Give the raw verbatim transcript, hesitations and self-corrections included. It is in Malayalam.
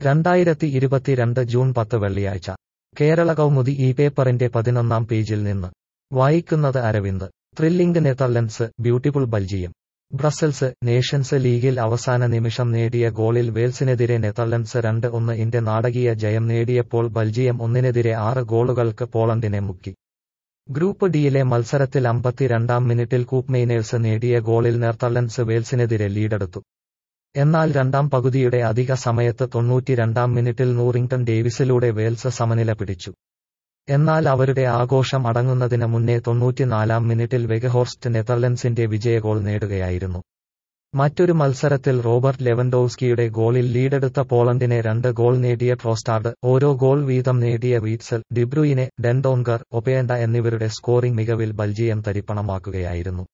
രണ്ടായിരത്തി ഇരുപത്തിരണ്ട് ജൂൺ പത്ത് വെള്ളിയാഴ്ച കേരള കൗമുദി ഈ പേപ്പറിന്റെ പതിനൊന്നാം പേജിൽ നിന്ന് വായിക്കുന്നത് Aravind. Thrilling Netherlands, beautiful Belgium. Brussels. Nations ലീഗിൽ അവസാന നിമിഷം നേടിയ ഗോളിൽ വേൽസിനെതിരെ നെതർലൻഡ്സ് രണ്ട് ഒന്ന് ഇന്റെ നാടകീയ ജയം നേടിയപ്പോൾ ബെൽജിയം ഒന്നിനെതിരെ ആറ് ഗോളുകൾക്ക് പോളണ്ടിനെ മുക്കി. ഗ്രൂപ്പ് ഡിയിലെ മത്സരത്തിൽ അമ്പത്തിരണ്ടാം മിനിറ്റിൽ കൂപ്മെയ്നേഴ്സ് നേടിയ ഗോളിൽ നെതർലൻഡ്സ് വേൽസിനെതിരെ ലീഡെടുത്തു. എന്നാൽ രണ്ടാം പകുതിയുടെ അധിക സമയത്ത് തൊണ്ണൂറ്റിരണ്ടാം മിനിറ്റിൽ നൂറിംഗ്ടൺ ഡേവിസിലൂടെ വേൽസ് സമനില പിടിച്ചു. എന്നാൽ അവരുടെ ആഘോഷം അടങ്ങുന്നതിന് മുന്നേ തൊണ്ണൂറ്റിനാലാം മിനിറ്റിൽ വെഗഹോർസ്റ്റ് നെതർലൻഡ്സിന്റെ വിജയഗോൾ നേടുകയായിരുന്നു. മറ്റൊരു മത്സരത്തിൽ റോബർട്ട് ലെവൻഡോവ്സ്കിയുടെ ഗോളിൽ ലീഡെടുത്ത പോളണ്ടിനെ രണ്ട് ഗോൾ നേടിയ ട്രോസ്റ്റാർഡ്, ഓരോ ഗോൾ വീതം നേടിയ വീറ്റ്സൽ, ഡിബ്രൂയിനെ, ഡെൻഡോങ്കർ, ഒപേൻഡ എന്നിവരുടെ സ്കോറിംഗ് മികവിൽ ബെൽജിയം തരിപ്പണമാക്കുകയായിരുന്നു.